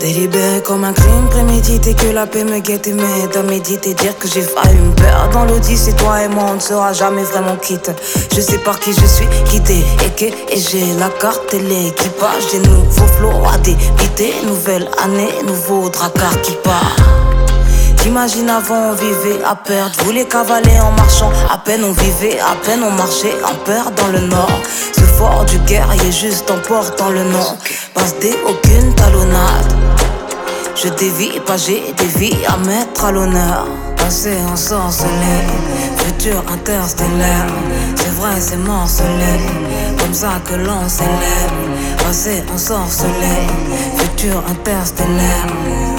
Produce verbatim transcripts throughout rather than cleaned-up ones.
T'es libéré comme un crime prémédité, que la paix me guette et m'aide à méditer. Dire que j'ai failli me perdre dans l'Odyssée, toi et moi on ne sera jamais vraiment quitte. Je sais par qui je suis guidé et que et j'ai la carte et l'équipage des nouveaux flots à débiter. Nouvelle année, nouveau dracard qui part. T'imagines avant on vivait à perdre, voulait cavaler en marchant. À peine on vivait, à peine on marchait en perd dans le nord. Ce fort du guerrier juste en portant le nom. Passe des aucune talonnade. Je dévie, pas j'ai des vies à mettre à l'honneur. Passé ensorcelé, futur interstellaire. C'est vrai c'est morcelé, comme ça que l'on s'élève. Passé ensorcelé, futur interstellaire.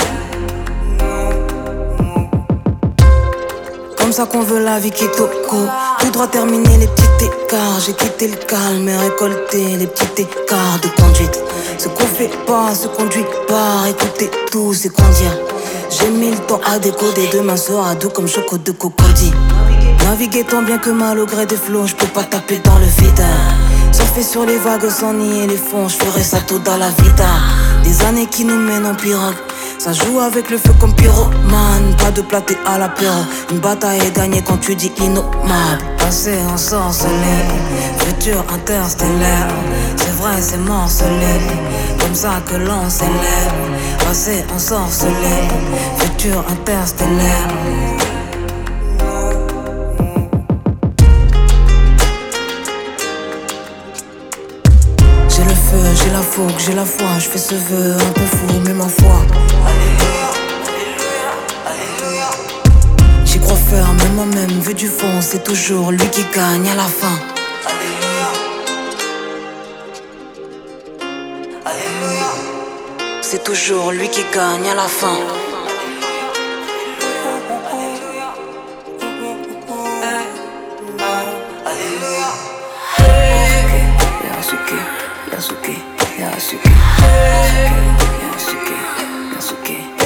Comme ça qu'on veut la vie qui toco. Tout droit terminer les petits écarts. J'ai quitté le calme et récolté les petits écarts de conduite. Ce qu'on fait pas, ce qu'on conduit pas. Écoutez tout, c'est qu'on dit. J'ai mis le temps à décoder. Demain sera doux comme choco de cocody. Naviguer tant bien que mal au gré des flots. Je peux pas taper dans le vide. Surfer sur les vagues sans nier les fonds. Je ferai ça tout dans la vida. Des années qui nous mènent en pirogue. Ça joue avec le feu comme pyromane. Pas de platé à l'apéro. Une bataille est gagnée quand tu dis innommable. Passé ensorcelé, futur interstellaire. C'est vrai c'est morcelé, comme ça que l'on s'élève. Passé ensorcelé, futur interstellaire. J'ai le feu, j'ai la fougue, j'ai la foi. Je fais ce vœu un peu fou, mais ma foi. J'y crois ferme, mais moi-même, vu du fond, c'est toujours lui qui gagne à la fin. C'est toujours lui qui gagne à la fin. Yasuke, Yasuke, Yasuke, Yasuke, Yasuke, Yasuke.